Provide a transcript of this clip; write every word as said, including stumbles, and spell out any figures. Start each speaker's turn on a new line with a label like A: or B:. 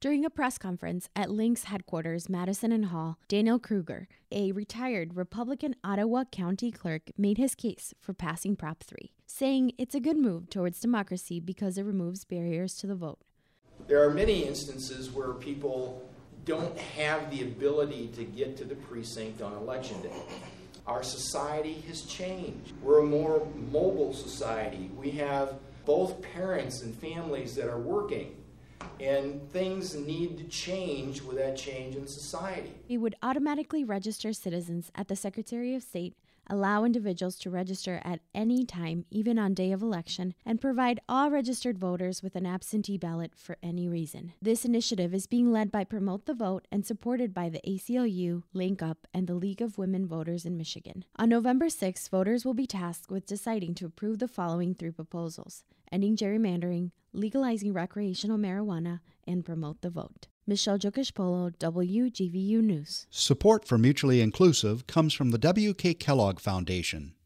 A: During a press conference at Link's headquarters, Madison and Hall, Daniel Kruger, a retired Republican Ottawa County clerk, made his case for passing Prop three, saying it's a good move towards democracy because it removes barriers to the vote.
B: There are many instances where people don't have the ability to get to the precinct on election day. Our society has changed. We're a more mobile society. We have both parents and families that are working, and things need to change with that change in society.
A: It would automatically register citizens at the Secretary of State, allow individuals to register at any time, even on day of election, and provide all registered voters with an absentee ballot for any reason. This initiative is being led by Promote the Vote and supported by the A C L U, Link Up, and the League of Women Voters in Michigan. On November sixth, voters will be tasked with deciding to approve the following three proposals: ending gerrymandering, legalizing recreational marijuana, and Promote the Vote. Michelle Jokish-Polo, W G V U News.
C: Support for Mutually Inclusive comes from the W K Kellogg Foundation.